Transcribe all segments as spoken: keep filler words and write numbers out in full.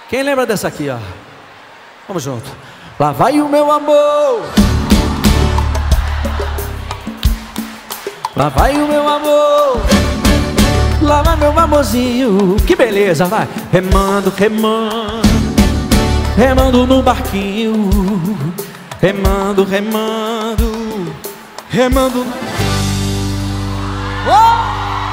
Quem lembra dessa aqui, ó? Vamos junto. Lá vai o meu amor, lá vai o meu amor, lá vai meu amorzinho. Que beleza, vai. Remando, remando, remando no barquinho. Remando, remando, remando. Oh!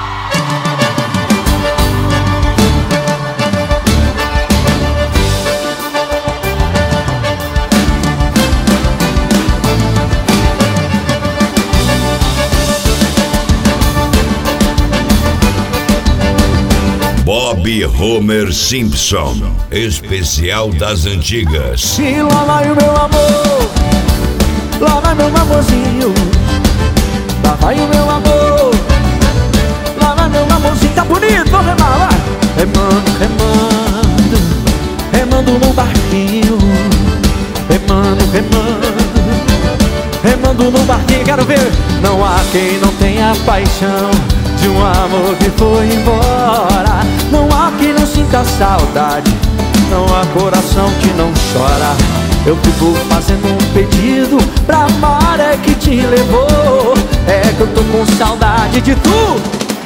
Bob Homer Simpson, especial das antigas. E lá vai o meu amor, lá vai meu amorzinho, lá vai o meu amor, lá vai meu amorzinho. Tá bonito, vamos remar, vai. Remando, remando, remando no barquinho. Remando, remando, remando no barquinho. Quero ver. Não há quem não tenha paixão de um amor que foi embora. Não há quem não sinta saudade, não há coração que não chora. Eu fico fazendo um pedido pra maré que te levou. É que eu tô com saudade de tu.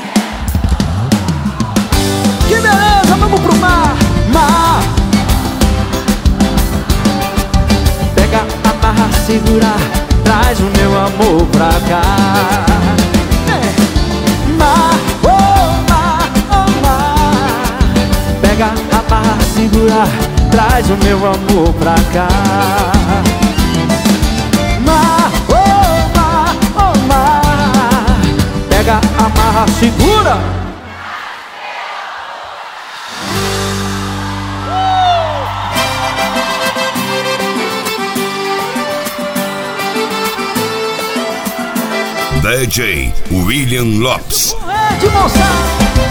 Que beleza, vamos pro mar, mar. Pega, amarra, segura, traz o meu amor pra cá. Mar, oh mar, oh mar. Pega, amarra, segura, traz o meu amor pra cá. Mar, oh mar, oh mar. Pega, amarra, segura. D J William Lopes. De moçada.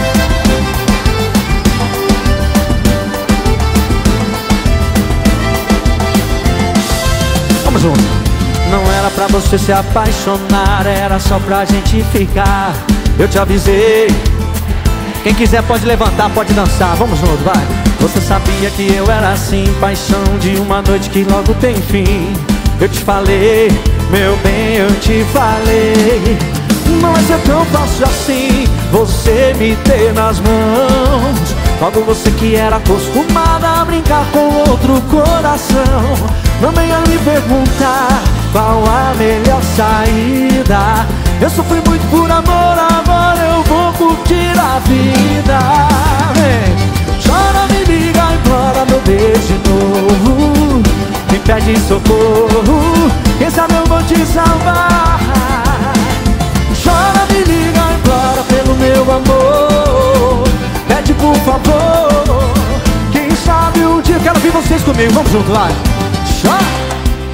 Vamos junto. Não era pra você se apaixonar, era só pra gente ficar. Eu te avisei. Quem quiser pode levantar, pode dançar. Vamos junto, vai. Você sabia que eu era assim, paixão de uma noite que logo tem fim. Eu te falei, meu bem, eu te falei. Não vai ser tão fácil assim você me ter nas mãos. Logo você que era acostumada a brincar com outro coração. Não venha me perguntar qual a melhor saída. Eu sofri muito por amor, agora eu vou curtir a vida. Vem, chora, me liga, implora meu beijo de novo. Me pede socorro, quem sabe eu vou te salvar. Chora, me liga, implora pelo meu amor. Pede por favor, quem sabe um dia. Quero ver vocês comigo, vamos junto, vai. Chora.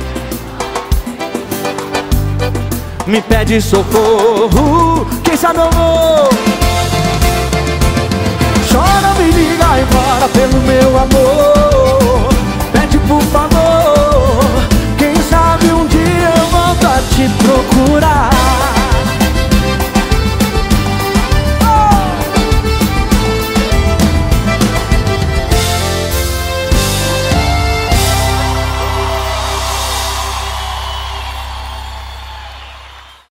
Me pede socorro, quem sabe eu vou. Chora, me liga, implora pelo meu amor. Pede por favor, quem sabe um dia eu volto a te procurar.